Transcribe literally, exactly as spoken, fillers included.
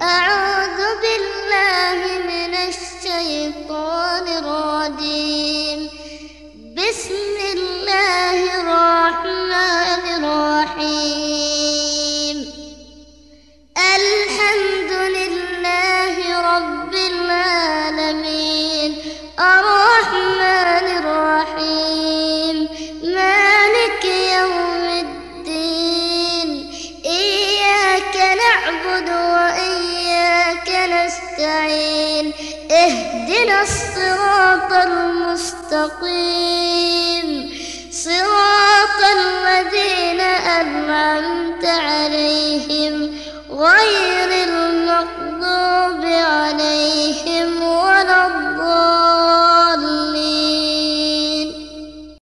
أعوذ بالله من الشيطان الرجيم. بسم الله الرحمن الرحيم. الحمد لله رب العالمين، الرحمن الرحيم، مالك يوم الدين. إياك نعبد وإياك نستعين. اهدنا الصراط المستقيم، صراط الذين أنعمت عليهم غير